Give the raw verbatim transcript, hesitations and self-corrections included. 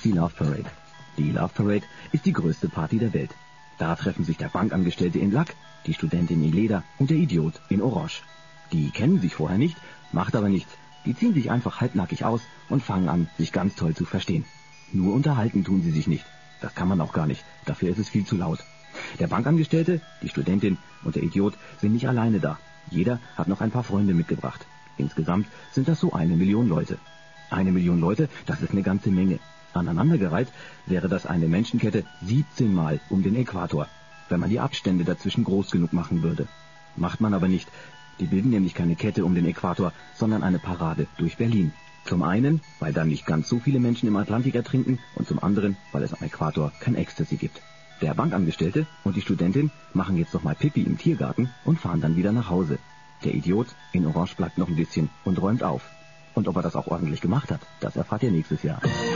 die Love Parade. Die Love Parade ist die größte Party der Welt. Da treffen sich der Bankangestellte in Lack, die Studentin in Leder und der Idiot in Orange. Die kennen sich vorher nicht, macht aber nichts. Die ziehen sich einfach halbnackig aus und fangen an, sich ganz toll zu verstehen. Nur unterhalten tun sie sich nicht. Das kann man auch gar nicht. Dafür ist es viel zu laut. Der Bankangestellte, die Studentin und der Idiot sind nicht alleine da. Jeder hat noch ein paar Freunde mitgebracht. Insgesamt sind das so eine Million Leute. Eine Million Leute, das ist eine ganze Menge. Aneinandergereiht wäre das eine Menschenkette siebzehn Mal um den Äquator, wenn man die Abstände dazwischen groß genug machen würde. Macht man aber nicht. Die bilden nämlich keine Kette um den Äquator, sondern eine Parade durch Berlin. Zum einen, weil dann nicht ganz so viele Menschen im Atlantik ertrinken und zum anderen, weil es am Äquator kein Ecstasy gibt. Der Bankangestellte und die Studentin machen jetzt noch mal Pipi im Tiergarten und fahren dann wieder nach Hause. Der Idiot in Orange bleibt noch ein bisschen und räumt auf. Und ob er das auch ordentlich gemacht hat, das erfahrt ihr nächstes Jahr.